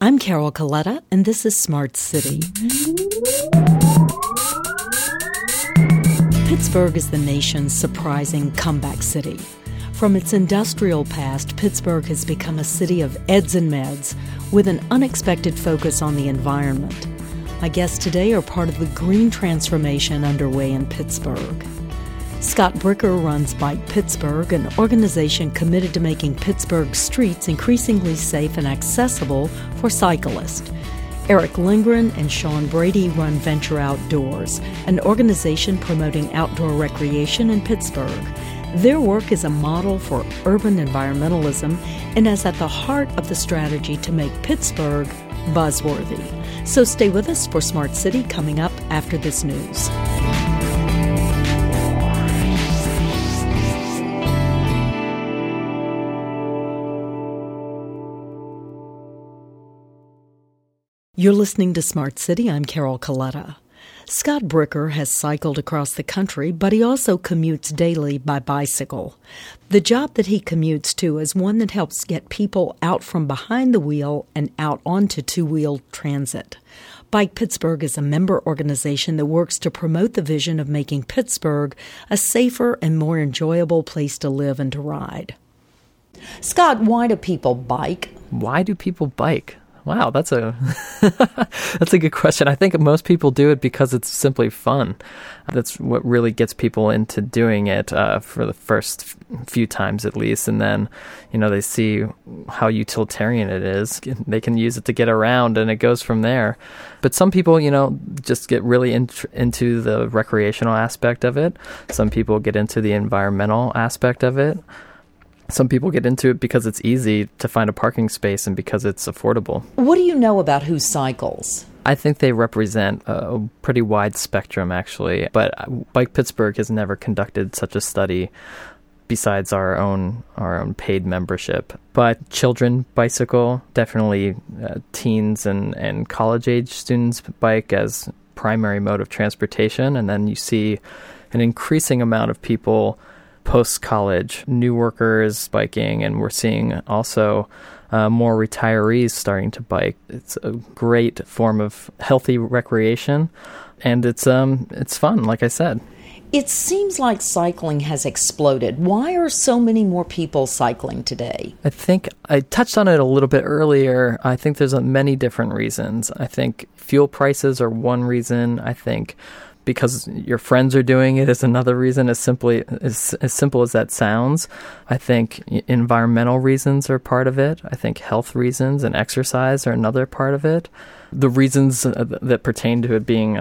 I'm Carol Coletta, and this is Smart City. Pittsburgh is the nation's surprising comeback city. From its industrial past, Pittsburgh has become a city of eds and meds with an unexpected focus on the environment. My guests today are part of the green transformation underway in Pittsburgh. Scott Bricker runs Bike Pittsburgh, an organization committed to making Pittsburgh's streets increasingly safe and accessible for cyclists. Eric Lindgren and Sean Brady run Venture Outdoors, an organization promoting outdoor recreation in Pittsburgh. Their work is a model for urban environmentalism and is at the heart of the strategy to make Pittsburgh buzzworthy. So stay with us for Smart City coming up after this news. You're listening to Smart City. I'm Carol Coletta. Scott Bricker has cycled across the country, but he also commutes daily by bicycle. The job that he commutes to is one that helps get people out from behind the wheel and out onto two-wheel transit. Bike Pittsburgh is a member organization that works to promote the vision of making Pittsburgh a safer and more enjoyable place to live and to ride. Scott, why do people bike? Why do people bike? Wow, that's a that's a good question. I think most people do it because it's simply fun. That's what really gets people into doing it for the first few times at least. And then, they see how utilitarian it is. They can use it to get around and it goes from there. But some people, just get really into the recreational aspect of it. Some people get into the environmental aspect of it. Some people get into it because it's easy to find a parking space and because it's affordable. What do you know about who cycles? I think they represent a pretty wide spectrum, actually. But Bike Pittsburgh has never conducted such a study besides our own paid membership. But children bicycle, definitely teens and college-age students bike as primary mode of transportation. And then you see an increasing amount of people post-college, new workers biking, and we're seeing also more retirees starting to bike. It's a great form of healthy recreation, and it's fun, like I said. It seems like cycling has exploded. Why are so many more people cycling today? I think I touched on it a little bit earlier. I think there's many different reasons. I think fuel prices are one reason. I think because your friends are doing it is another reason, as simple as that sounds. I think environmental reasons are part of it. I think health reasons and exercise are another part of it. The reasons that pertain to it being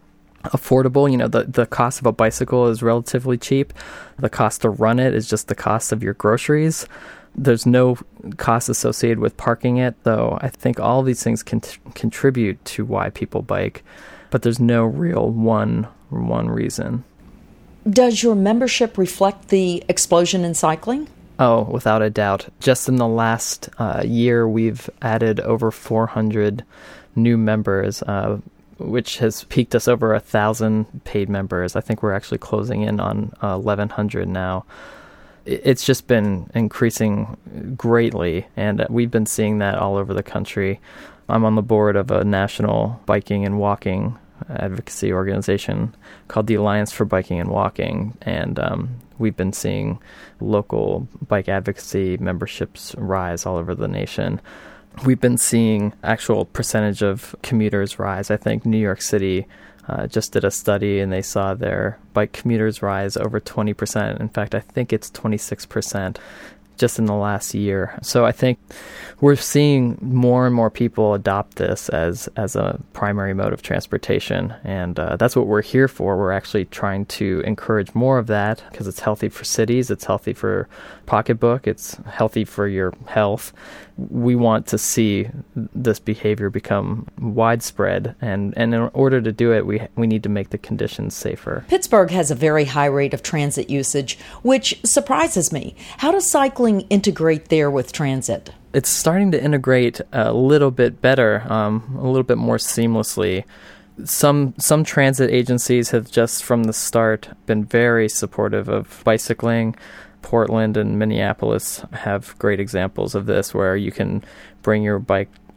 affordable, the cost of a bicycle is relatively cheap. The cost to run it is just the cost of your groceries. There's no cost associated with parking it, though I think all these things can contribute to why people bike. But there's no real one reason. Does your membership reflect the explosion in cycling? Oh, without a doubt. Just in the last year, we've added over 400 new members, which has peaked us over 1,000 paid members. I think we're actually closing in on 1,100 now. It's just been increasing greatly, and we've been seeing that all over the country. I'm on the board of a national biking and walking advocacy organization called the Alliance for Biking and Walking, and we've been seeing local bike advocacy memberships rise all over the nation. We've been seeing actual percentage of commuters rise. I think New York City just did a study and they saw their bike commuters rise over 20%. In fact, I think it's 26%. Just in the last year. So I think we're seeing more and more people adopt this as a primary mode of transportation, and that's what we're here for. We're actually trying to encourage more of that because it's healthy for cities, it's healthy for pocketbook, it's healthy for your health. We want to see this behavior become widespread, and in order to do it, we need to make the conditions safer. Pittsburgh has a very high rate of transit usage, which surprises me. How does cycling integrate there with transit? It's starting to integrate a little bit better, a little bit more seamlessly. Some transit agencies have just from the start been very supportive of bicycling. Portland and Minneapolis have great examples of this, where you can bring your bike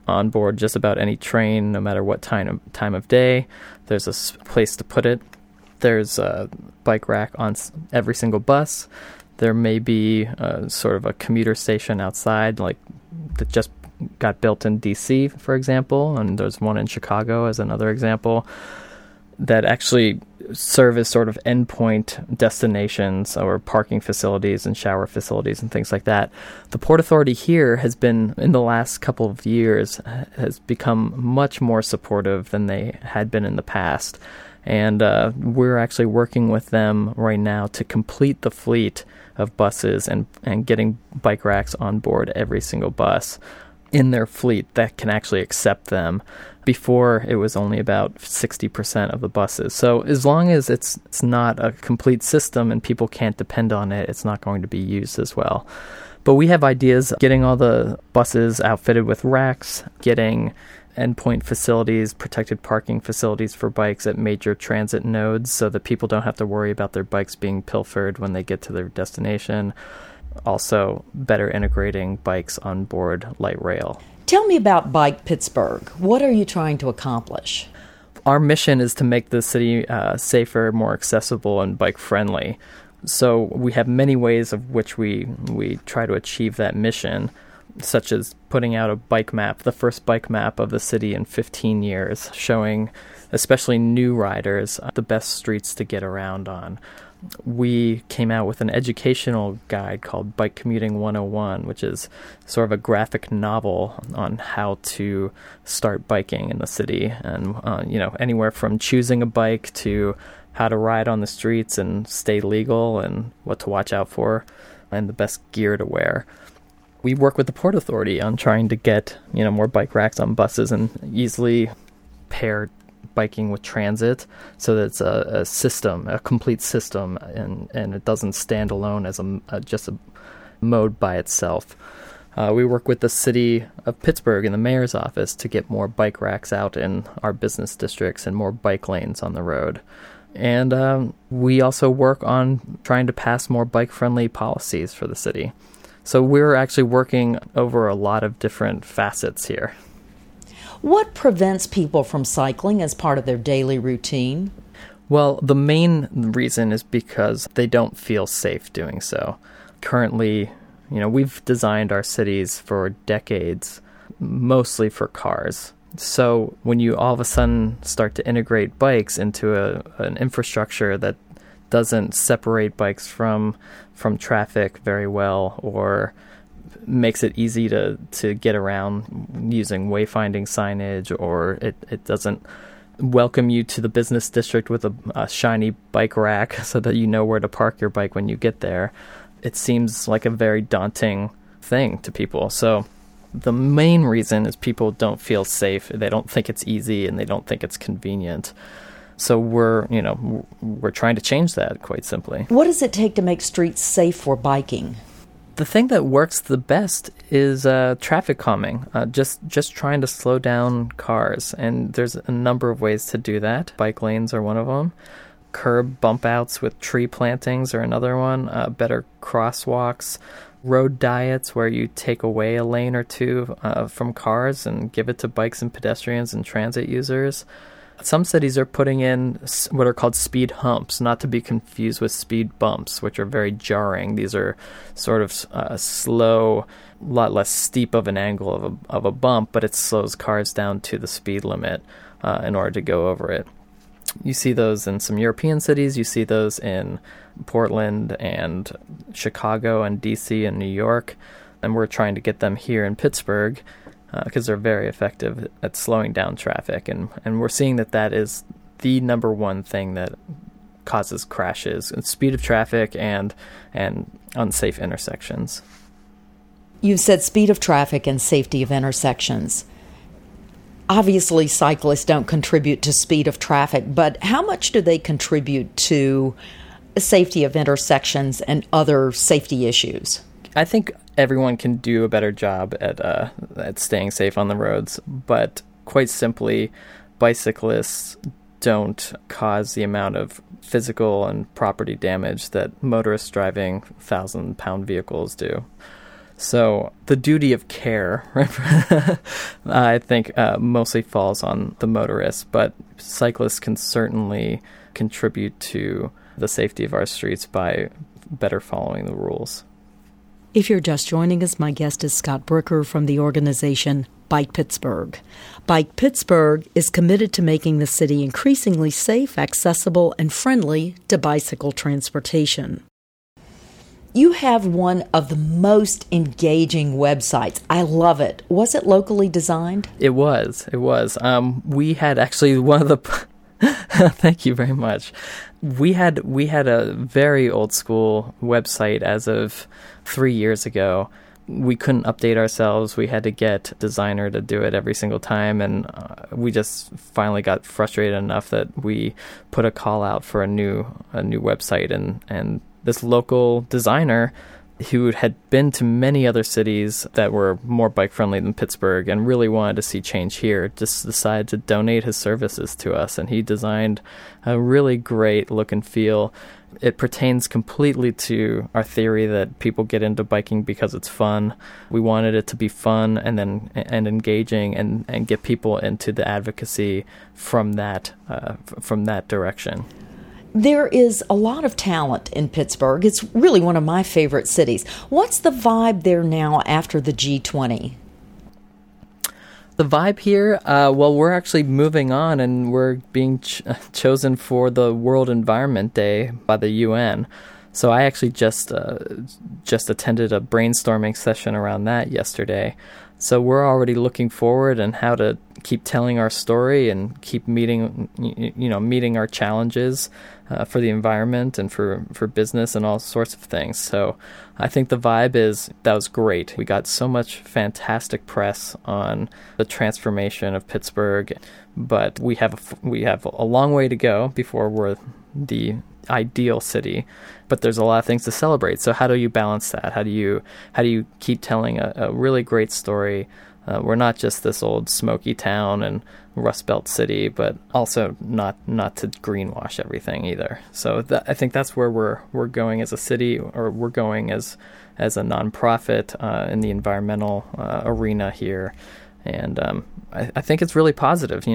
on board just about any train, no matter what time of day. There's a place to put it. There's a bike rack on every single bus. There may be sort of a commuter station outside, like that just got built in D.C., for example, and there's one in Chicago as another example, that actually serve as sort of endpoint destinations or parking facilities and shower facilities and things like that. The Port Authority here has been, in the last couple of years, has become much more supportive than they had been in the past. And we're actually working with them right now to complete the fleet of buses and getting bike racks on board every single bus in their fleet that can actually accept them. Before, it was only about 60% of the buses. So as long as it's not a complete system and people can't depend on it, it's not going to be used as well. But we have ideas getting all the buses outfitted with racks, getting endpoint facilities, protected parking facilities for bikes at major transit nodes so that people don't have to worry about their bikes being pilfered when they get to their destination. Also, better integrating bikes on board light rail. Tell me about Bike Pittsburgh. What are you trying to accomplish? Our mission is to make the city safer, more accessible, and bike-friendly. So we have many ways of which we try to achieve that mission, such as putting out a bike map, the first bike map of the city in 15 years, showing especially new riders the best streets to get around on. We came out with an educational guide called Bike Commuting 101, which is sort of a graphic novel on how to start biking in the city, and anywhere from choosing a bike to how to ride on the streets and stay legal and what to watch out for and the best gear to wear. We work with the Port Authority on trying to get more bike racks on buses and easily pair biking with transit so that it's a system, a complete system, and it doesn't stand alone as just a mode by itself. We work with the city of Pittsburgh and the mayor's office to get more bike racks out in our business districts and more bike lanes on the road. And we also work on trying to pass more bike-friendly policies for the city. So we're actually working over a lot of different facets here. What prevents people from cycling as part of their daily routine? Well, the main reason is because they don't feel safe doing so. Currently, we've designed our cities for decades, mostly for cars. So when you all of a sudden start to integrate bikes into an infrastructure that doesn't separate bikes from traffic very well, or makes it easy to get around using wayfinding signage, or it doesn't welcome you to the business district with a shiny bike rack so that you know where to park your bike when you get there, it seems like a very daunting thing to people. So the main reason is people don't feel safe, they don't think it's easy, and they don't think it's convenient. So we're trying to change that, quite simply. What does it take to make streets safe for biking? The thing that works the best is traffic calming, just trying to slow down cars. And there's a number of ways to do that. Bike lanes are one of them. Curb bump outs with tree plantings are another one. Better crosswalks. Road diets where you take away a lane or two from cars and give it to bikes and pedestrians and transit users. Some cities are putting in what are called speed humps, not to be confused with speed bumps, which are very jarring. These are sort of slow, a lot less steep of an angle of a bump, but it slows cars down to the speed limit in order to go over it. You see those in some European cities. You see those in Portland and Chicago and D.C. and New York. And we're trying to get them here in Pittsburgh, because they're very effective at slowing down traffic. And we're seeing that is the number one thing that causes crashes, speed of traffic and unsafe intersections. You've said speed of traffic and safety of intersections. Obviously, cyclists don't contribute to speed of traffic, but how much do they contribute to safety of intersections and other safety issues? I think everyone can do a better job at staying safe on the roads, but quite simply, bicyclists don't cause the amount of physical and property damage that motorists driving 1,000-pound vehicles do. So the duty of care, I think, mostly falls on the motorists, but cyclists can certainly contribute to the safety of our streets by better following the rules. If you're just joining us, my guest is Scott Brooker from the organization Bike Pittsburgh. Bike Pittsburgh is committed to making the city increasingly safe, accessible, and friendly to bicycle transportation. You have one of the most engaging websites. I love it. Was it locally designed? It was. We had actually one of the... Thank you very much. We had a very old school website as of 3 years ago. We couldn't update ourselves. We had to get a designer to do it every single time, and we just finally got frustrated enough that we put a call out for a new website, and this local designer who had been to many other cities that were more bike-friendly than Pittsburgh and really wanted to see change here, just decided to donate his services to us, and he designed a really great look and feel. It pertains completely to our theory that people get into biking because it's fun. We wanted it to be fun and engaging and get people into the advocacy from that direction. There is a lot of talent in Pittsburgh. It's really one of my favorite cities. What's the vibe there now after the G20? The vibe here, we're actually moving on, and we're being chosen for the World Environment Day by the UN. So I actually just attended a brainstorming session around that yesterday. So we're already looking forward and how to keep telling our story and keep meeting our challenges for the environment and for business and all sorts of things. So I think the vibe is that was great. We got so much fantastic press on the transformation of Pittsburgh, but we have a long way to go before we're the ideal city. But there's a lot of things to celebrate. So how do you balance that? How do you keep telling a really great story? We're not just this old smoky town and Rust Belt city, but also not to greenwash everything either. So I think that's where we're going as a city, or we're going as a nonprofit in the environmental arena here. And I think it's really positive.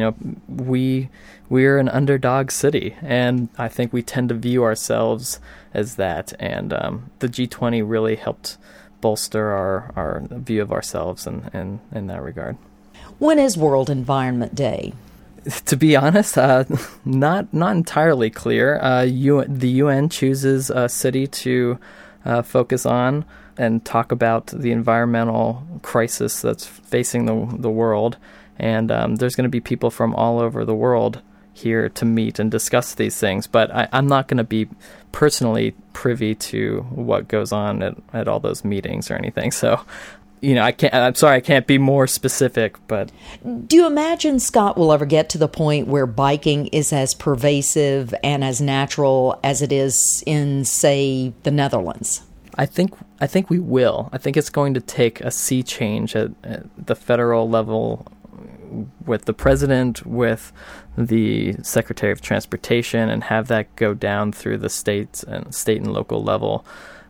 We're an underdog city, and I think we tend to view ourselves as that. And the G20 really helped bolster our view of ourselves in that regard. When is World Environment Day? To be honest, not entirely clear. The UN chooses a city to focus on and talk about the environmental crisis that's facing the world. And there's going to be people from all over the world here to meet and discuss these things. But I'm not going to be personally privy to what goes on at all those meetings or anything. So, I'm sorry, I can't be more specific. But do you imagine, Scott, will ever get to the point where biking is as pervasive and as natural as it is in, say, the Netherlands? I think we will. I think it's going to take a sea change at the federal level with the president, with the Secretary of Transportation, and have that go down through the state and local level.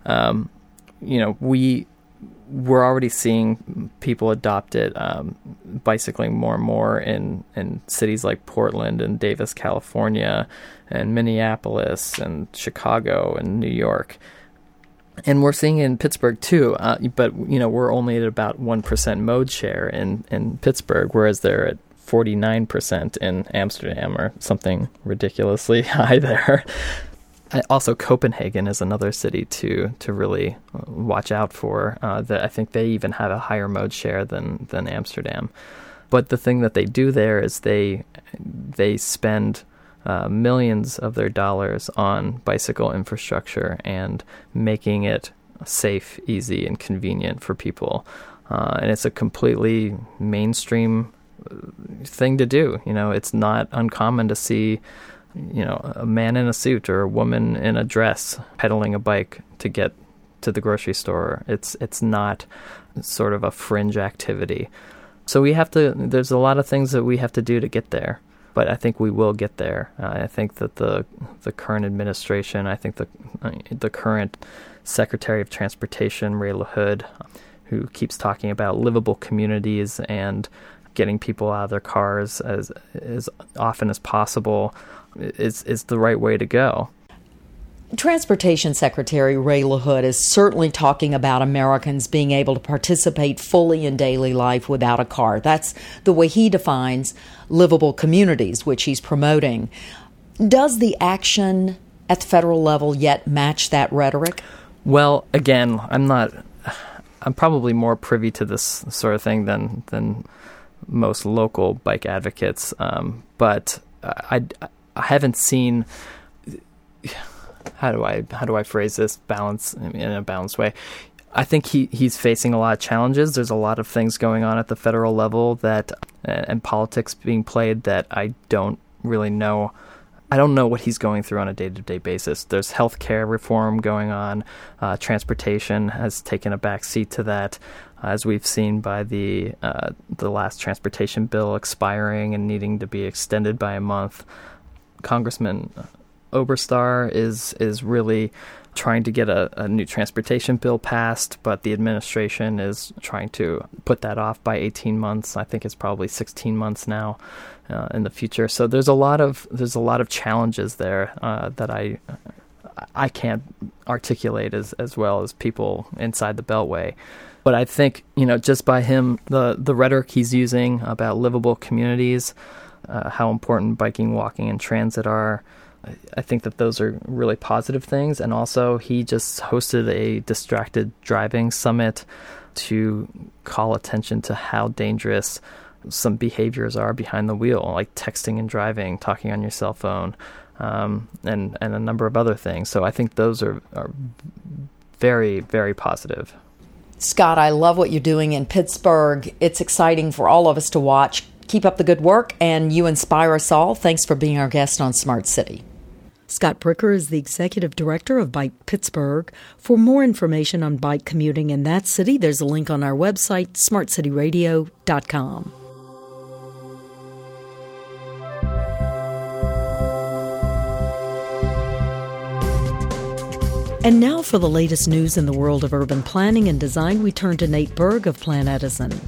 We're already seeing people adopt it, bicycling more and more in cities like Portland and Davis, California, and Minneapolis and Chicago and New York. And we're seeing it in Pittsburgh too, but we're only at about 1% mode share in Pittsburgh, whereas they're at 49% in Amsterdam, or something ridiculously high there. Also, Copenhagen is another city to really watch out for. I think they even have a higher mode share than Amsterdam. But the thing that they do there is they spend millions of their dollars on bicycle infrastructure and making it safe, easy, and convenient for people. And it's a completely mainstream thing to do. It's not uncommon to see, a man in a suit or a woman in a dress pedaling a bike to get to the grocery store. It's not sort of a fringe activity. So there's a lot of things that we have to do to get there. But I think we will get there. I think that the current administration, I think the current Secretary of Transportation, Ray LaHood, who keeps talking about livable communities and getting people out of their cars as often as possible is the right way to go. Transportation Secretary Ray LaHood is certainly talking about Americans being able to participate fully in daily life without a car. That's the way he defines livable communities, which he's promoting. Does the action at the federal level yet match that rhetoric? Well, again, I'm probably more privy to this sort of thing than most local bike advocates, but I haven't seen. How do I phrase this in a balanced way? I think he's facing a lot of challenges. There's a lot of things going on at the federal level and politics being played that I don't really know. I don't know what he's going through on a day-to-day basis. There's healthcare reform going on. Transportation has taken a back seat to that, as we've seen by the last transportation bill expiring and needing to be extended by a month. Congressman Oberstar is really trying to get a new transportation bill passed, but the administration is trying to put that off by 18 months. I think it's probably 16 months now in the future. So there's a lot of challenges there that I can't articulate as well as people inside the Beltway. But I think, just by him, the rhetoric he's using about livable communities, how important biking, walking, and transit are, I think that those are really positive things. And also, he just hosted a distracted driving summit to call attention to how dangerous some behaviors are behind the wheel, like texting and driving, talking on your cell phone, and a number of other things. So I think those are very, very positive. Scott, I love what you're doing in Pittsburgh. It's exciting for all of us to watch. Keep up the good work, and you inspire us all. Thanks for being our guest on Smart City. Scott Bricker is the Executive Director of Bike Pittsburgh. For more information on bike commuting in that city, there's a link on our website, smartcityradio.com. And now for the latest news in the world of urban planning and design, we turn to Nate Berg of Plant Edison.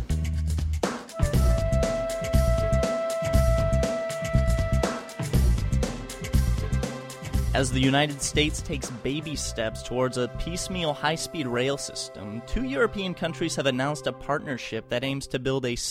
As the United States takes baby steps towards a piecemeal high-speed rail system, 2 European countries have announced a partnership that aims to build a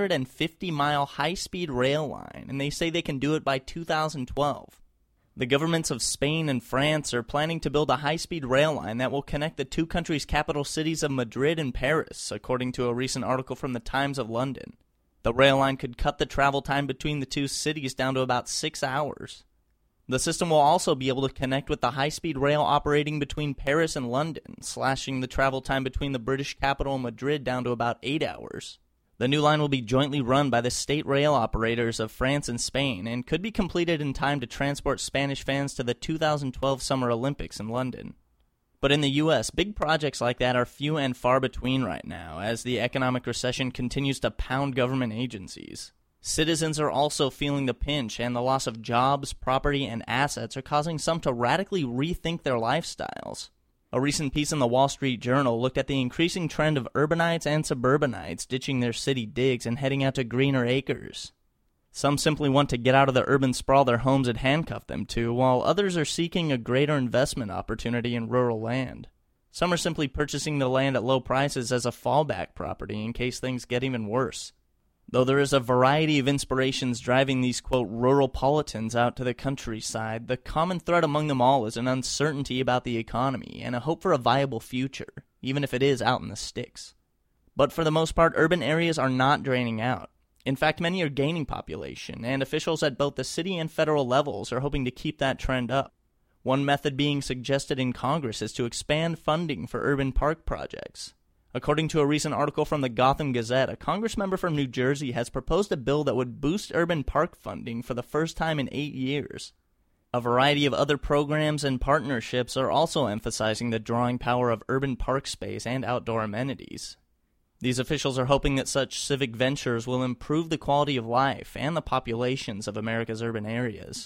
650-mile high-speed rail line, and they say they can do it by 2012. The governments of Spain and France are planning to build a high-speed rail line that will connect the two countries' capital cities of Madrid and Paris, according to a recent article from the Times of London. The rail line could cut the travel time between the two cities down to about 6 hours. The system will also be able to connect with the high-speed rail operating between Paris and London, slashing the travel time between the British capital and Madrid down to about 8 hours. The new line will be jointly run by the state rail operators of France and Spain and could be completed in time to transport Spanish fans to the 2012 Summer Olympics in London. But in the U.S., big projects like that are few and far between right now, as the economic recession continues to pound government agencies. Citizens are also feeling the pinch, and the loss of jobs, property, and assets are causing some to radically rethink their lifestyles. A recent piece in the Wall Street Journal looked at the increasing trend of urbanites and suburbanites ditching their city digs and heading out to greener acres. Some simply want to get out of the urban sprawl their homes had handcuffed them to, while others are seeking a greater investment opportunity in rural land. Some are simply purchasing the land at low prices as a fallback property in case things get even worse. Though there is a variety of inspirations driving these, quote, rural-politans out to the countryside, the common thread among them all is an uncertainty about the economy and a hope for a viable future, even if it is out in the sticks. But for the most part, urban areas are not draining out. In fact, many are gaining population, and officials at both the city and federal levels are hoping to keep that trend up. One method being suggested in Congress is to expand funding for urban park projects. According to a recent article from the Gotham Gazette, a congressmember from New Jersey has proposed a bill that would boost urban park funding for the first time in 8 years. A variety of other programs and partnerships are also emphasizing the drawing power of urban park space and outdoor amenities. These officials are hoping that such civic ventures will improve the quality of life and the populations of America's urban areas.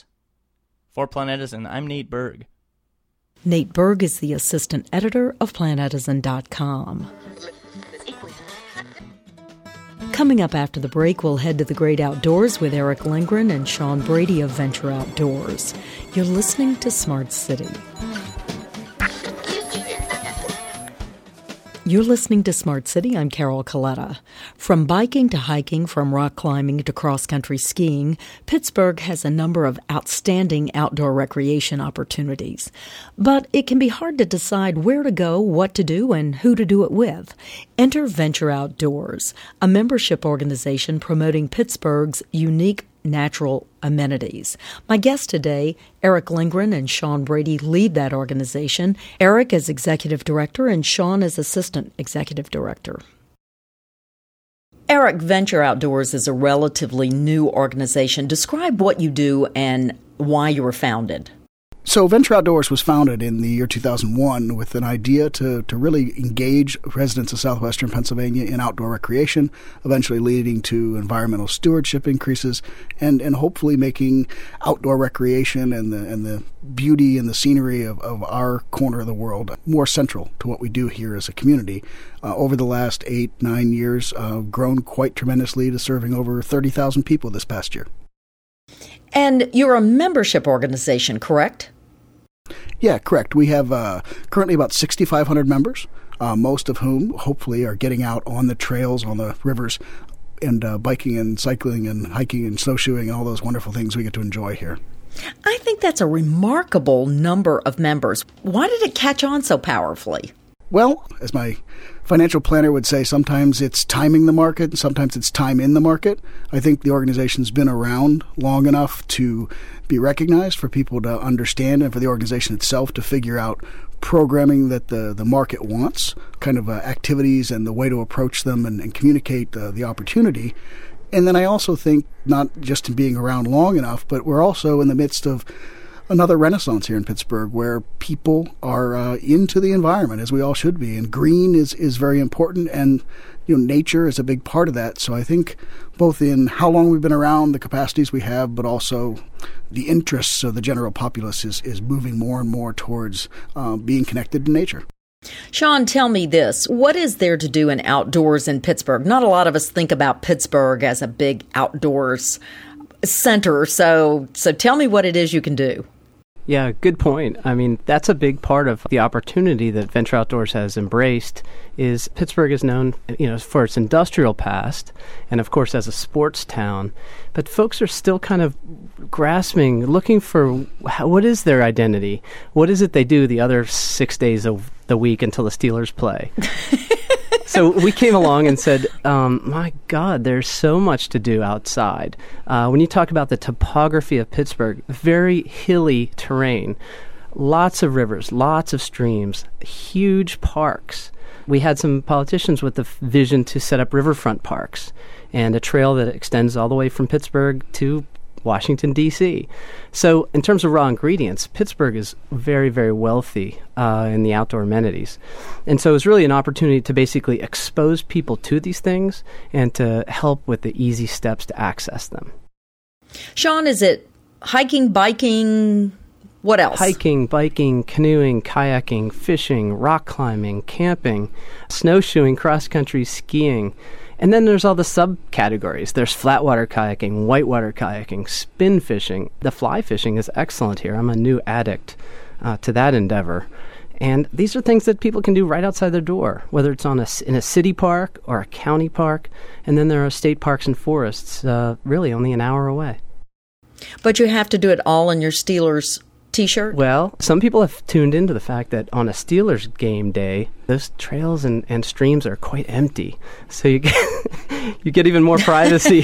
For Plant Edison, I'm Nate Berg. Nate Berg is the assistant editor of PlantEdison.com. Coming up after the break, we'll head to the great outdoors with Eric Lindgren and Sean Brady of Venture Outdoors. You're listening to Smart City. You're listening to Smart City. I'm Carol Coletta. From biking to hiking, from rock climbing to cross-country skiing, Pittsburgh has a number of outstanding outdoor recreation opportunities. But it can be hard to decide where to go, what to do, and who to do it with. Enter Venture Outdoors, a membership organization promoting Pittsburgh's unique natural amenities. My guests today, Eric Lindgren and Sean Brady, lead that organization. Eric is executive director and Sean is assistant executive director. Eric, Venture Outdoors is a relatively new organization. Describe what you do and why you were founded. So Venture Outdoors was founded in the year 2001 with an idea to really engage residents of southwestern Pennsylvania in outdoor recreation, eventually leading to environmental stewardship increases and hopefully making outdoor recreation and the beauty and the scenery of our corner of the world more central to what we do here as a community. Over the last 8-9 years, grown quite tremendously to serving over 30,000 people this past year. And you're a membership organization, correct? Yeah, correct. We have currently about 6,500 members, most of whom hopefully are getting out on the trails, on the rivers, and biking and cycling and hiking and snowshoeing and all those wonderful things we get to enjoy here. I think that's a remarkable number of members. Why did it catch on so powerfully? Well, as my financial planner would say, sometimes it's timing the market, and sometimes it's time in the market. I think the organization's been around long enough to be recognized, for people to understand, and for the organization itself to figure out programming that the market wants, kind of activities and the way to approach them and communicate the opportunity. And then I also think, not just in being around long enough, but we're also in the midst of another renaissance here in Pittsburgh where people are into the environment, as we all should be. And green is very important, and nature is a big part of that. So I think both in how long we've been around, the capacities we have, but also the interests of the general populace is moving more and more towards being connected to nature. Sean, tell me this. What is there to do in outdoors in Pittsburgh? Not a lot of us think about Pittsburgh as a big outdoors center. So tell me what it is you can do. Yeah, good point. I mean, that's a big part of the opportunity that Venture Outdoors has embraced. Is Pittsburgh is known, for its industrial past, and of course as a sports town. But folks are still kind of grasping, looking for what is their identity? What is it they do the other 6 days of the week until the Steelers play? So we came along and said, my God, there's so much to do outside. When you talk about the topography of Pittsburgh, very hilly terrain, lots of rivers, lots of streams, huge parks. We had some politicians with the vision to set up riverfront parks and a trail that extends all the way from Pittsburgh to Washington, D.C. So in terms of raw ingredients, Pittsburgh is very, very wealthy in the outdoor amenities. And so it's really an opportunity to basically expose people to these things and to help with the easy steps to access them. Sean, is it hiking, biking, what else? Hiking, biking, canoeing, kayaking, fishing, rock climbing, camping, snowshoeing, cross-country skiing. And then there's all the subcategories. There's flatwater kayaking, whitewater kayaking, spin fishing. The fly fishing is excellent here. I'm a new addict to that endeavor. And these are things that people can do right outside their door, whether it's in a city park or a county park. And then there are state parks and forests really only an hour away. But you have to do it all in your Steelers T-shirt? Well, some people have tuned into the fact that on a Steelers game day, those trails and streams are quite empty. So you get even more privacy.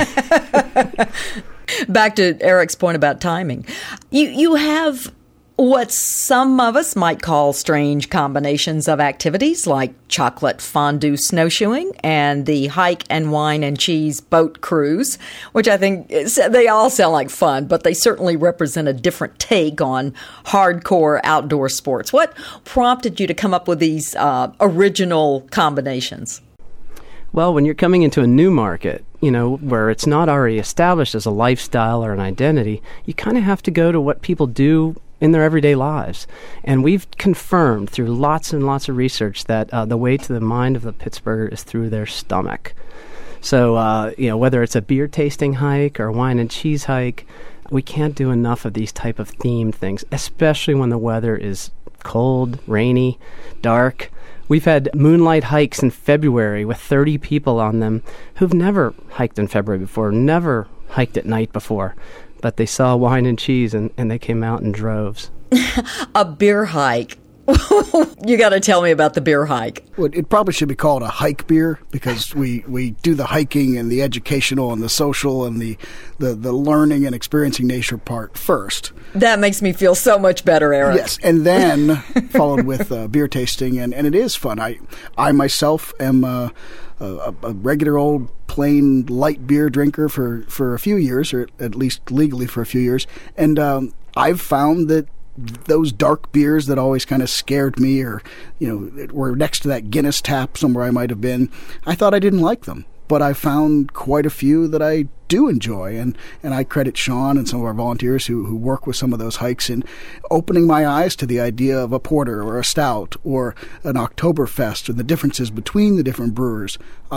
Back to Eric's point about timing. You have what some of us might call strange combinations of activities, like chocolate fondue snowshoeing and the hike and wine and cheese boat cruise, which I think they all sound like fun, but they certainly represent a different take on hardcore outdoor sports. What prompted you to come up with these original combinations? Well, when you're coming into a new market, where it's not already established as a lifestyle or an identity, you kind of have to go to what people do in their everyday lives. And we've confirmed through lots and lots of research that the way to the mind of the Pittsburgher is through their stomach. So, whether it's a beer tasting hike or wine and cheese hike, we can't do enough of these type of themed things, especially when the weather is cold, rainy, dark. We've had moonlight hikes in February with 30 people on them who've never hiked in February before, never hiked at night before, but they saw wine and cheese and they came out in droves. A beer hike. You got to tell me about the beer hike. Well, it probably should be called a hike beer because we do the hiking and the educational and the social and the learning and experiencing nature part first. That makes me feel so much better, Eric. Yes, and then followed with beer tasting, and it is fun. I myself am a regular old plain light beer drinker for a few years, or at least legally for a few years, and I've found that those dark beers that always kind of scared me, or were next to that Guinness tap somewhere I might have been, I thought I didn't like them, but I found quite a few that I do enjoy, and I credit Sean and some of our volunteers who work with some of those hikes in opening my eyes to the idea of a porter or a stout or an Oktoberfest and the differences between the different brewers.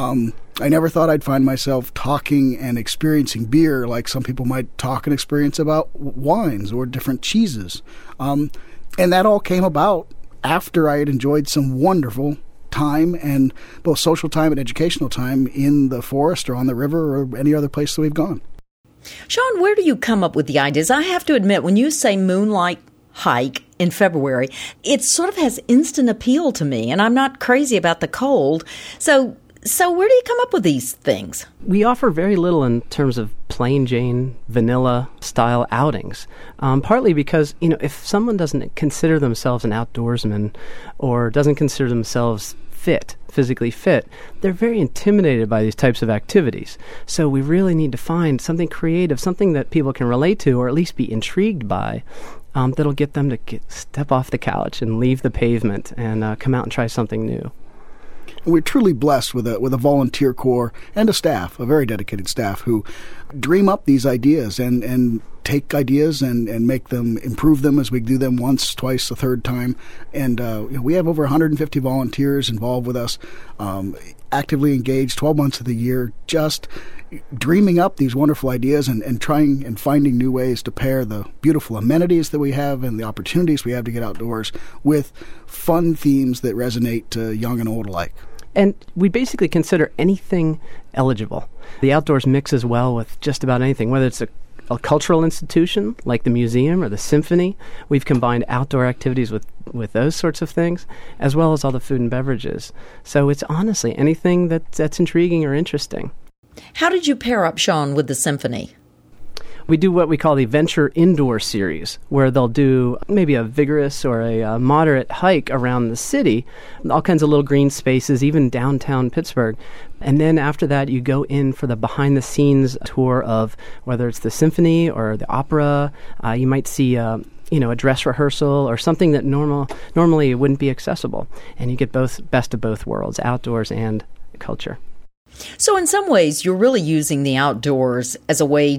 I never thought I'd find myself talking and experiencing beer like some people might talk and experience about wines or different cheeses. And that all came about after I had enjoyed some wonderful time, and both social time and educational time in the forest or on the river or any other place that we've gone. Sean, where do you come up with the ideas? I have to admit, when you say moonlight hike in February, it sort of has instant appeal to me, and I'm not crazy about the cold. So where do you come up with these things? We offer very little in terms of plain Jane, vanilla style outings, partly because, if someone doesn't consider themselves an outdoorsman or doesn't consider themselves physically fit, they're very intimidated by these types of activities. So we really need to find something creative, something that people can relate to or at least be intrigued by, that'll get them to step off the couch and leave the pavement and come out and try something new. We're truly blessed with a volunteer corps and a staff, a very dedicated staff, who dream up these ideas and take ideas and make them, improve them as we do them once, twice, a third time. And we have over 150 volunteers involved with us, actively engaged 12 months of the year, just dreaming up these wonderful ideas and trying and finding new ways to pair the beautiful amenities that we have and the opportunities we have to get outdoors with fun themes that resonate to young and old alike. And we basically consider anything eligible. The outdoors mixes well with just about anything, whether it's a cultural institution like the museum or the symphony. We've combined outdoor activities with those sorts of things, as well as all the food and beverages. So it's honestly anything that's intriguing or interesting. How did you pair up, Sean, with the symphony? We do what we call the Venture Indoor Series, where they'll do maybe a vigorous or a moderate hike around the city, all kinds of little green spaces, even downtown Pittsburgh. And then after that, you go in for the behind-the-scenes tour of whether it's the symphony or the opera. You might see a dress rehearsal or something that normally wouldn't be accessible. And you get best of both worlds, outdoors and culture. So in some ways, you're really using the outdoors as a way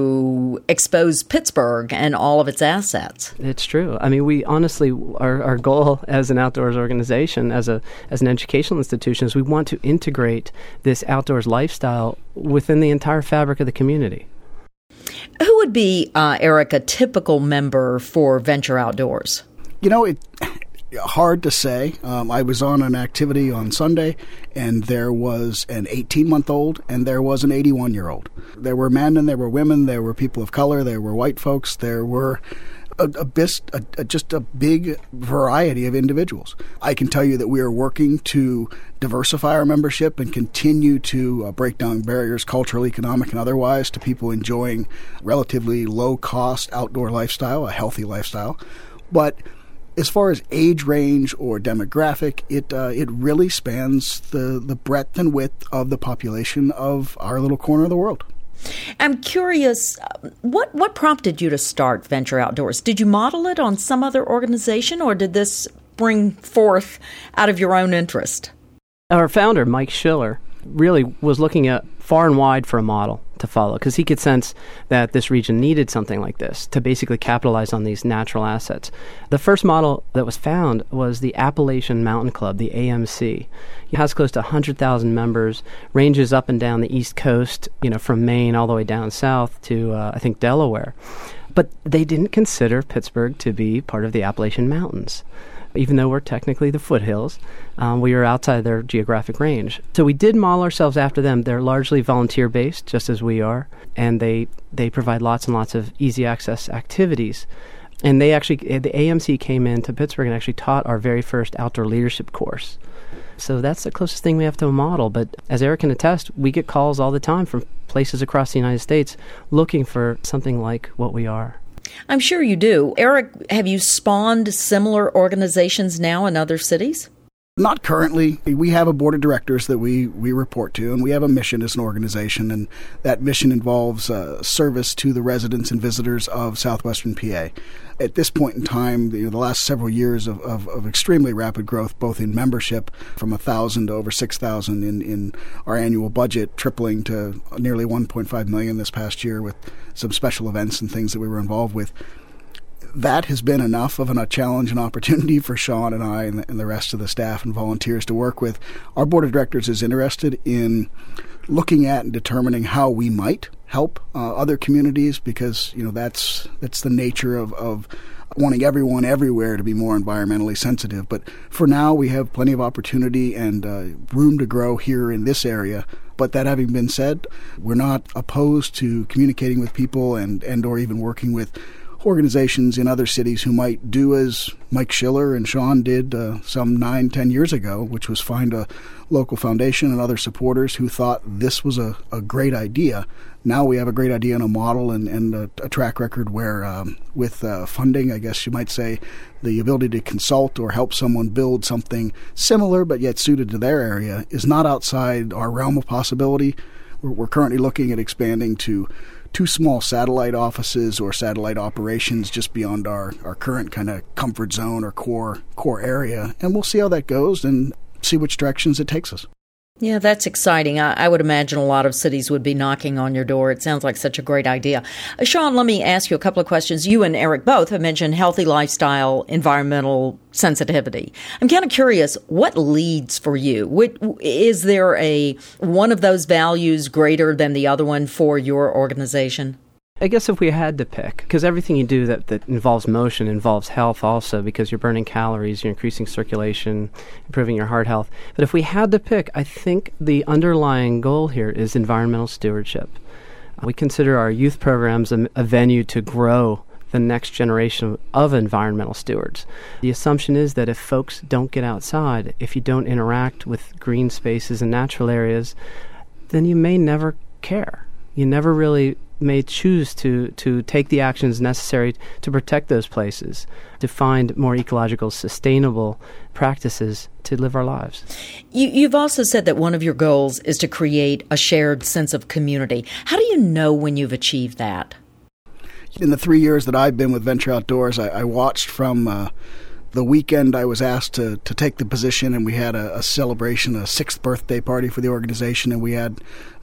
to expose Pittsburgh and all of its assets. It's true. I mean, we honestly, our goal as an outdoors organization, as an educational institution, is we want to integrate this outdoors lifestyle within the entire fabric of the community. Who would be, Eric, a typical member for Venture Outdoors? Hard to say. I was on an activity on Sunday, and there was an 18-month-old and there was an 81-year-old. There were men and there were women. There were people of color. There were white folks. There were just a big variety of individuals. I can tell you that we are working to diversify our membership and continue to break down barriers, cultural, economic, and otherwise, to people enjoying relatively low-cost outdoor lifestyle, a healthy lifestyle. But as far as age range or demographic, it really spans the breadth and width of the population of our little corner of the world. I'm curious, what prompted you to start Venture Outdoors? Did you model it on some other organization, or did this spring forth out of your own interest? Our founder, Mike Schiller, really was looking at far and wide for a model to follow, because he could sense that this region needed something like this to basically capitalize on these natural assets. The first model that was found was the Appalachian Mountain Club, the AMC. It has close to 100,000 members, ranges up and down the East Coast, from Maine all the way down south to, I think, Delaware. But they didn't consider Pittsburgh to be part of the Appalachian Mountains. Even though we're technically the foothills, we are outside their geographic range. So we did model ourselves after them. They're largely volunteer-based, just as we are, and they provide lots and lots of easy access activities. And the AMC came into Pittsburgh and actually taught our very first outdoor leadership course. So that's the closest thing we have to a model. But as Eric can attest, we get calls all the time from places across the United States looking for something like what we are. I'm sure you do. Eric, have you spawned similar organizations now in other cities? Not currently. We have a board of directors that we report to, and we have a mission as an organization, and that mission involves service to the residents and visitors of southwestern PA. At this point in time, the last several years of extremely rapid growth, both in membership from 1,000 to over 6,000 in our annual budget, tripling to nearly 1.5 million this past year with some special events and things that we were involved with. That has been enough of a challenge and opportunity for Sean and I and the rest of the staff and volunteers to work with. Our board of directors is interested in looking at and determining how we might help other communities, because that's the nature of wanting everyone everywhere to be more environmentally sensitive. But for now, we have plenty of opportunity and room to grow here in this area. But that having been said, we're not opposed to communicating with people and or even working with organizations in other cities who might do as Mike Schiller and Sean did some 9-10 years ago, which was find a local foundation and other supporters who thought this was a great idea. Now we have a great idea and a model and a track record where with funding, I guess you might say, the ability to consult or help someone build something similar but yet suited to their area is not outside our realm of possibility. We're currently looking at expanding to 2 small satellite offices or satellite operations just beyond our current kind of comfort zone or core area. And we'll see how that goes and see which directions it takes us. Yeah, that's exciting. I would imagine a lot of cities would be knocking on your door. It sounds like such a great idea. Sean, let me ask you a couple of questions. You and Eric both have mentioned healthy lifestyle, environmental sensitivity. I'm kind of curious, what leads for you? Is there one of those values greater than the other one for your organization? I guess if we had to pick, because everything you do that involves motion involves health also, because you're burning calories, you're increasing circulation, improving your heart health. But if we had to pick, I think the underlying goal here is environmental stewardship. We consider our youth programs a venue to grow the next generation of environmental stewards. The assumption is that if folks don't get outside, if you don't interact with green spaces and natural areas, then you may never care. You never really may choose to take the actions necessary to protect those places, to find more ecological, sustainable practices to live our lives. You've also said that one of your goals is to create a shared sense of community. How do you know when you've achieved that? In the 3 years that I've been with Venture Outdoors, I watched from the weekend I was asked to take the position, and we had a celebration, a 6th birthday party for the organization, and we had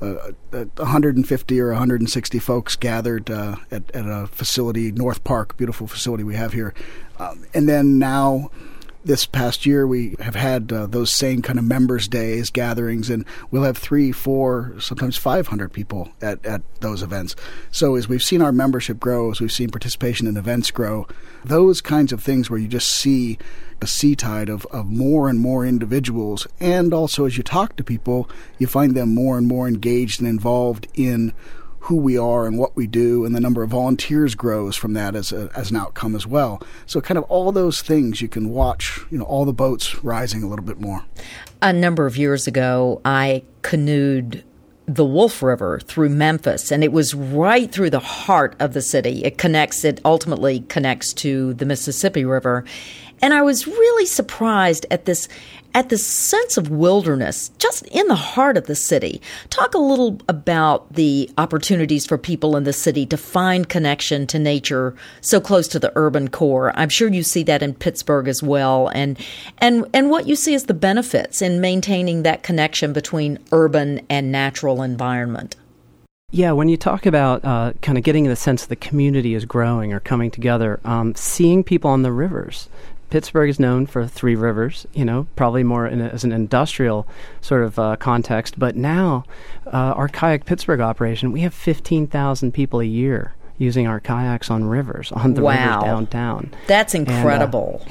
150 or 160 folks gathered at a facility, North Park, beautiful facility we have here. And then now, this past year, we have had those same kind of members' days, gatherings, and we'll have 300, 400, sometimes 500 people at those events. So as we've seen our membership grow, as we've seen participation in events grow, those kinds of things where you just see a sea tide of more and more individuals, and also as you talk to people, you find them more and more engaged and involved in who we are and what we do, and the number of volunteers grows from that as an outcome as well. So kind of all those things you can watch, all the boats rising a little bit more. A number of years ago, I canoed the Wolf River through Memphis, and it was right through the heart of the city. It ultimately connects to the Mississippi River. And I was really surprised at this sense of wilderness just in the heart of the city. Talk a little about the opportunities for people in the city to find connection to nature so close to the urban core. I'm sure you see that in Pittsburgh as well, and what you see as the benefits in maintaining that connection between urban and natural environment. Yeah, when you talk about kind of getting the sense the community is growing or coming together, seeing people on the rivers. Pittsburgh is known for 3 rivers, probably more as an industrial sort of context. But now, our Kayak Pittsburgh operation, we have 15,000 people a year using our kayaks on rivers, on the rivers downtown. That's incredible.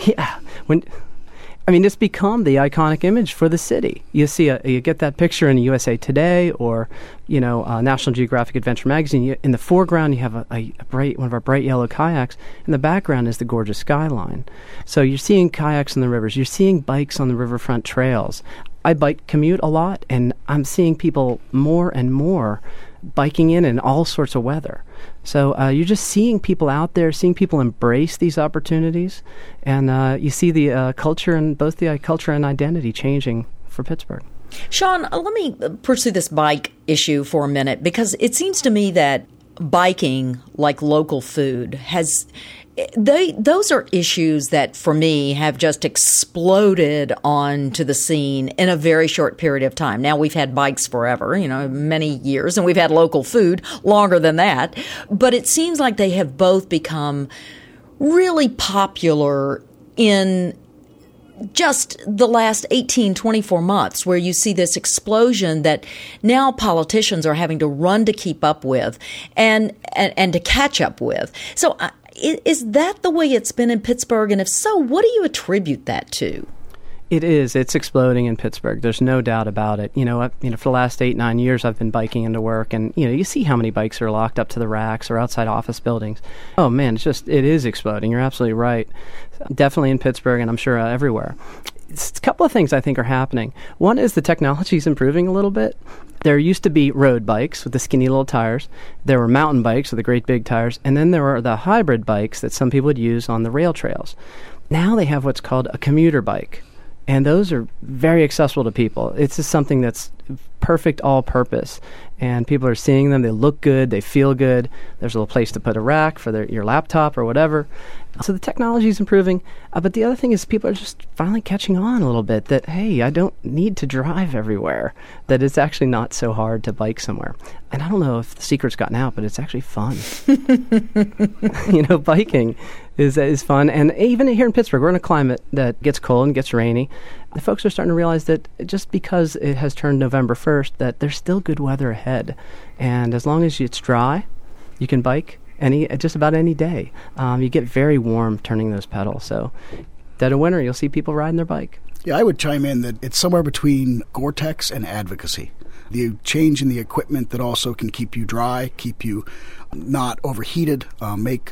It's become the iconic image for the city. You see, you get that picture in USA Today or, National Geographic Adventure Magazine. In the foreground, you have one of our bright yellow kayaks. In the background is the gorgeous skyline. So you're seeing kayaks on the rivers. You're seeing bikes on the riverfront trails. I bike commute a lot, and I'm seeing people more and more biking in all sorts of weather. So you're just seeing people out there, seeing people embrace these opportunities, and you see the culture and both the culture and identity changing for Pittsburgh. Sean, let me pursue this bike issue for a minute, because it seems to me that biking, like local food, those are issues that, for me, have just exploded onto the scene in a very short period of time. Now, we've had bikes forever, many years, and we've had local food longer than that. But it seems like they have both become really popular in just the last 18, 24 months, where you see this explosion that now politicians are having to run to keep up with and to catch up with. So is that the way it's been in Pittsburgh? And if so, what do you attribute that to? It is. It's exploding in Pittsburgh. There's no doubt about it. For the last 8-9 years, I've been biking into work, and you see how many bikes are locked up to the racks or outside office buildings. Oh man, it is exploding. You're absolutely right. Definitely in Pittsburgh, and I'm sure everywhere. It's a couple of things I think are happening. One is the technology is improving a little bit. There used to be road bikes with the skinny little tires. There were mountain bikes with the great big tires, and then there were the hybrid bikes that some people would use on the rail trails. Now they have what's called a commuter bike. And those are very accessible to people. It's just something that's perfect all-purpose. And people are seeing them. They look good. They feel good. There's a little place to put a rack for your laptop or whatever. So the technology is improving. But the other thing is people are just finally catching on a little bit that, hey, I don't need to drive everywhere, that it's actually not so hard to bike somewhere. And I don't know if the secret's gotten out, but it's actually fun. Biking is fun. And even here in Pittsburgh, we're in a climate that gets cold and gets rainy. The folks are starting to realize that just because it has turned November 1st, that there's still good weather ahead. And as long as it's dry, you can bike just about any day. You get very warm turning those pedals. So dead of winter, you'll see people riding their bike. Yeah, I would chime in that it's somewhere between Gore-Tex and advocacy. The change in the equipment that also can keep you dry, keep you not overheated, make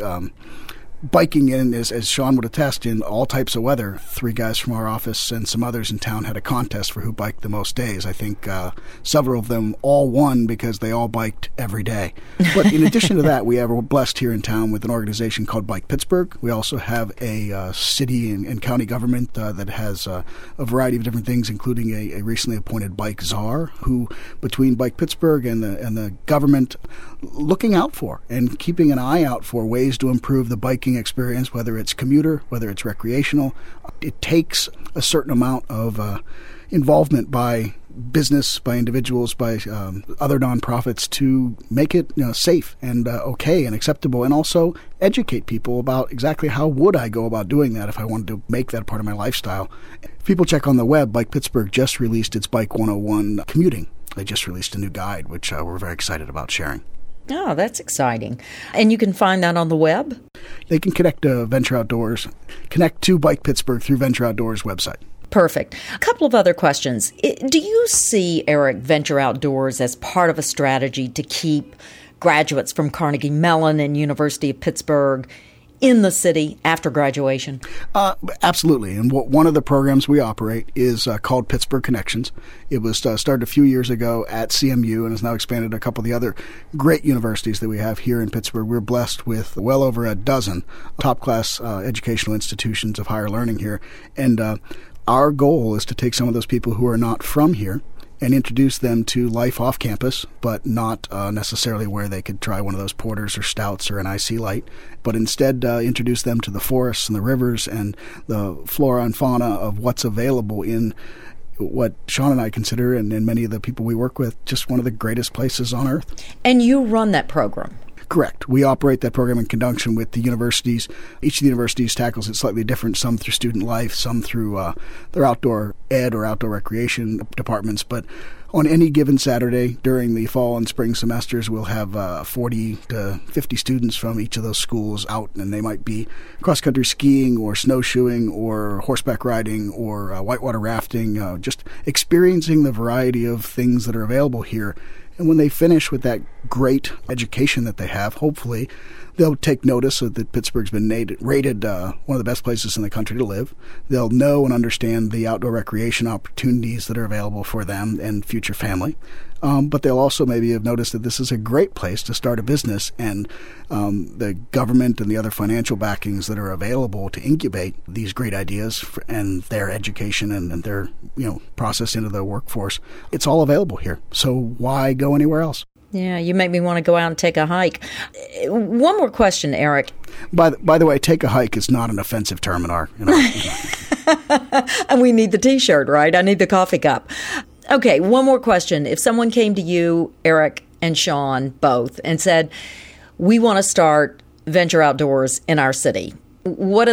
biking in, as Sean would attest, in all types of weather. 3 guys from our office and some others in town had a contest for who biked the most days. I think several of them all won because they all biked every day. But in addition to that, we're blessed here in town with an organization called Bike Pittsburgh. We also have a city and county government that has a variety of different things, including a recently appointed bike czar, who, between Bike Pittsburgh and the government, looking out for and keeping an eye out for ways to improve the biking experience, whether it's commuter, whether it's recreational. It takes a certain amount of involvement by business, by individuals, by other nonprofits to make it safe and okay and acceptable, and also educate people about exactly how would I go about doing that if I wanted to make that part of my lifestyle. If people check on the web, Bike Pittsburgh just released its Bike 101 commuting. They just released a new guide, which we're very excited about sharing. Oh, that's exciting. And you can find that on the web? They can connect to Venture Outdoors, connect to Bike Pittsburgh through Venture Outdoors' website. Perfect. A couple of other questions. Do you see, Eric, Venture Outdoors as part of a strategy to keep graduates from Carnegie Mellon and University of Pittsburgh in the city after graduation? Absolutely. And one of the programs we operate is called Pittsburgh Connections. It was started a few years ago at CMU and has now expanded to a couple of the other great universities that we have here in Pittsburgh. We're blessed with well over a dozen top-class educational institutions of higher learning here. And our goal is to take some of those people who are not from here and introduce them to life off campus, but not necessarily where they could try one of those porters or stouts or an IC light, but instead introduce them to the forests and the rivers and the flora and fauna of what's available in what Sean and I consider, and many of the people we work with, just one of the greatest places on earth. And you run that program. Correct. We operate that program in conjunction with the universities. Each of the universities tackles it slightly different, some through student life, some through their outdoor ed or outdoor recreation departments. But on any given Saturday during the fall and spring semesters, we'll have 40 to 50 students from each of those schools out, and they might be cross-country skiing or snowshoeing or horseback riding or whitewater rafting, just experiencing the variety of things that are available here. And when they finish with that great education that they have, hopefully they'll take notice that Pittsburgh's been rated one of the best places in the country to live. They'll know and understand the outdoor recreation opportunities that are available for them and future family. But they'll also maybe have noticed that this is a great place to start a business, and the government and the other financial backings that are available to incubate these great ideas and their education and their process into the workforce. It's all available here. So why go anywhere else? Yeah, you make me want to go out and take a hike. One more question, Eric. By the way, take a hike is not an offensive term in our... And we need the T-shirt, right? I need the coffee cup. Okay, one more question. If someone came to you, Eric and Sean, both, and said, we want to start Venture Outdoors in our city, what's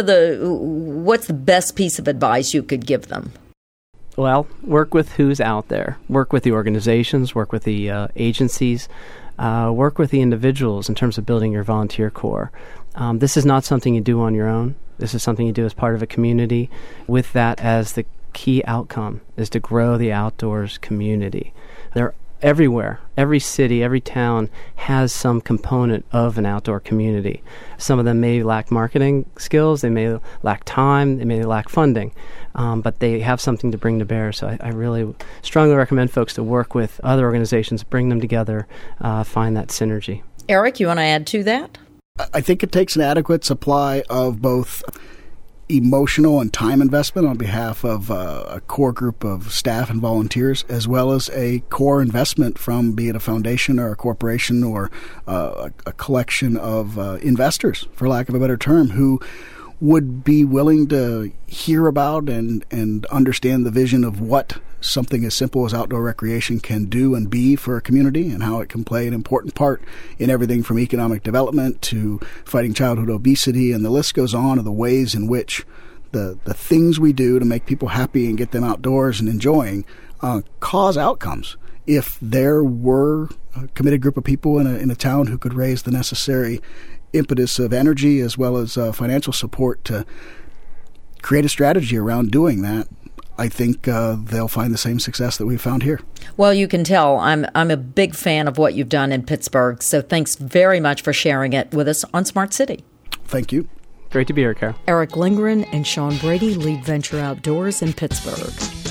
the best piece of advice you could give them? Well, work with who's out there. Work with the organizations, work with the agencies, work with the individuals in terms of building your volunteer corps. This is not something you do on your own. This is something you do as part of a community, with that as the key outcome is to grow the outdoors community. They're everywhere. Every city, every town has some component of an outdoor community. Some of them may lack marketing skills, they may lack time, they may lack funding, but they have something to bring to bear. So I really strongly recommend folks to work with other organizations, bring them together, find that synergy. Eric, you want to add to that? I think it takes an adequate supply of both emotional and time investment on behalf of a core group of staff and volunteers, as well as a core investment from, be it a foundation or a corporation or a collection of investors, for lack of a better term, who would be willing to hear about and understand the vision of what something as simple as outdoor recreation can do and be for a community, and how it can play an important part in everything from economic development to fighting childhood obesity, and the list goes on of the ways in which the things we do to make people happy and get them outdoors and enjoying cause outcomes. If there were a committed group of people in a town who could raise the necessary impetus of energy as well as financial support to create a strategy around doing that, I think they'll find the same success that we've found here. Well, you can tell I'm a big fan of what you've done in Pittsburgh, so thanks very much for sharing it with us on Smart City. Thank you. Great to be here, Carol. Eric Lindgren and Sean Brady lead Venture Outdoors in Pittsburgh.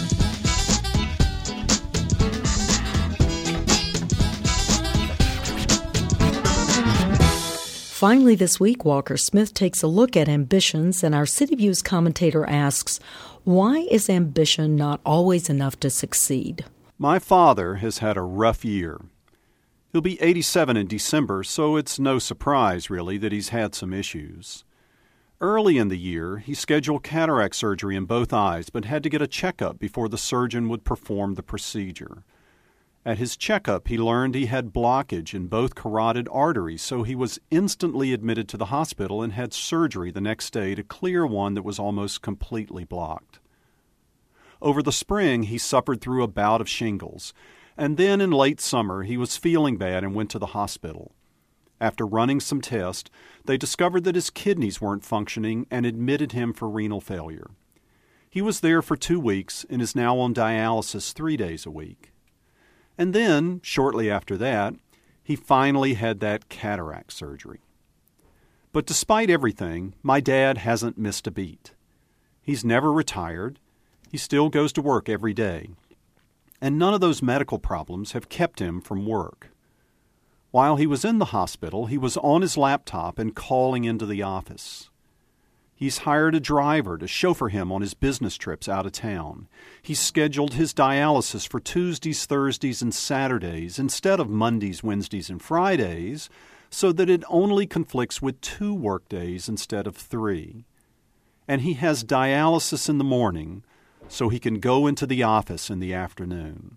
Finally this week, Walker Smith takes a look at ambitions, and our City Views commentator asks, why is ambition not always enough to succeed? My father has had a rough year. He'll be 87 in December, so it's no surprise, really, that he's had some issues. Early in the year, he scheduled cataract surgery in both eyes, but had to get a checkup before the surgeon would perform the procedure. At his checkup, he learned he had blockage in both carotid arteries, so he was instantly admitted to the hospital and had surgery the next day to clear one that was almost completely blocked. Over the spring, he suffered through a bout of shingles, and then in late summer, he was feeling bad and went to the hospital. After running some tests, they discovered that his kidneys weren't functioning and admitted him for renal failure. He was there for 2 weeks and is now on dialysis 3 days a week. And then, shortly after that, he finally had that cataract surgery. But despite everything, my dad hasn't missed a beat. He's never retired. He still goes to work every day. And none of those medical problems have kept him from work. While he was in the hospital, he was on his laptop and calling into the office. He's hired a driver to chauffeur him on his business trips out of town. He's scheduled his dialysis for Tuesdays, Thursdays, and Saturdays instead of Mondays, Wednesdays, and Fridays, so that it only conflicts with 2 work days instead of 3. And he has dialysis in the morning, so he can go into the office in the afternoon.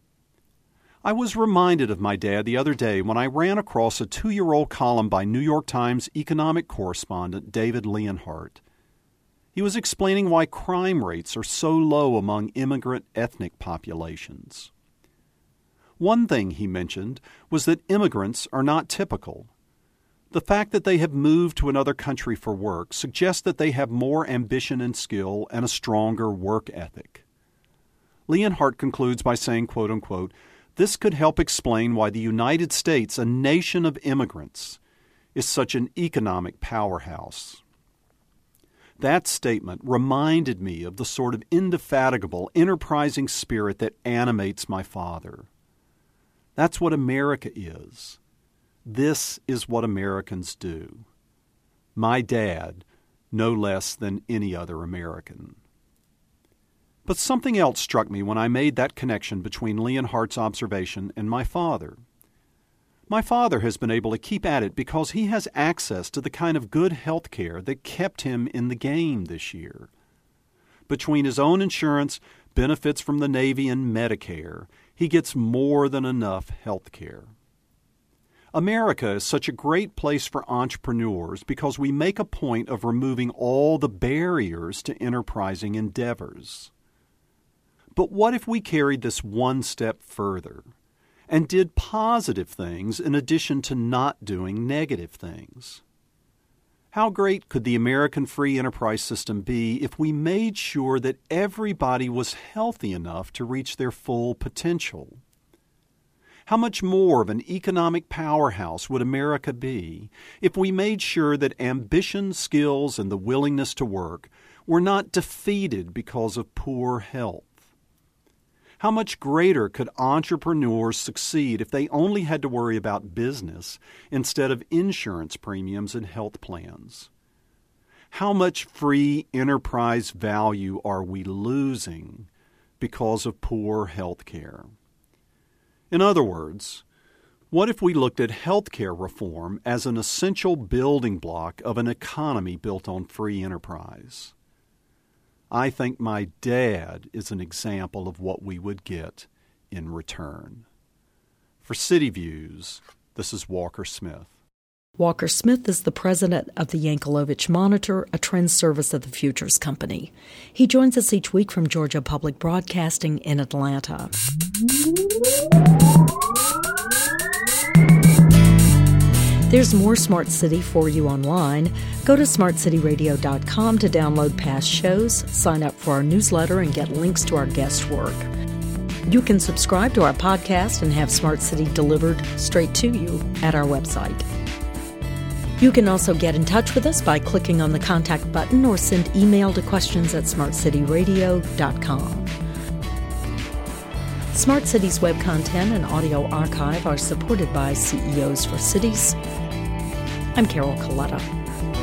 I was reminded of my dad the other day when I ran across a 2-year-old column by New York Times economic correspondent David Leonhardt. He was explaining why crime rates are so low among immigrant ethnic populations. One thing he mentioned was that immigrants are not typical. The fact that they have moved to another country for work suggests that they have more ambition and skill and a stronger work ethic. Leonhardt concludes by saying, quote unquote, "This could help explain why the United States, a nation of immigrants, is such an economic powerhouse." That statement reminded me of the sort of indefatigable, enterprising spirit that animates my father. That's what America is. This is what Americans do. My dad, no less than any other American. But something else struck me when I made that connection between Leonhardt's observation and my father. My father has been able to keep at it because he has access to the kind of good health care that kept him in the game this year. Between his own insurance, benefits from the Navy, and Medicare, he gets more than enough health care. America is such a great place for entrepreneurs because we make a point of removing all the barriers to enterprising endeavors. But what if we carried this one step further and did positive things in addition to not doing negative things? How great could the American free enterprise system be if we made sure that everybody was healthy enough to reach their full potential? How much more of an economic powerhouse would America be if we made sure that ambition, skills, and the willingness to work were not defeated because of poor health? How much greater could entrepreneurs succeed if they only had to worry about business instead of insurance premiums and health plans? How much free enterprise value are we losing because of poor health care? In other words, what if we looked at health care reform as an essential building block of an economy built on free enterprise? I think my dad is an example of what we would get in return. For City Views, this is Walker Smith. Walker Smith is the president of the Yankelovich Monitor, a trend service of the Futures Company. He joins us each week from Georgia Public Broadcasting in Atlanta. There's more Smart City for you online. Go to smartcityradio.com to download past shows, sign up for our newsletter, and get links to our guest work. You can subscribe to our podcast and have Smart City delivered straight to you at our website. You can also get in touch with us by clicking on the contact button or send email to questions@smartcityradio.com. Smart Cities web content and audio archive are supported by CEOs for Cities. I'm Carol Coletta.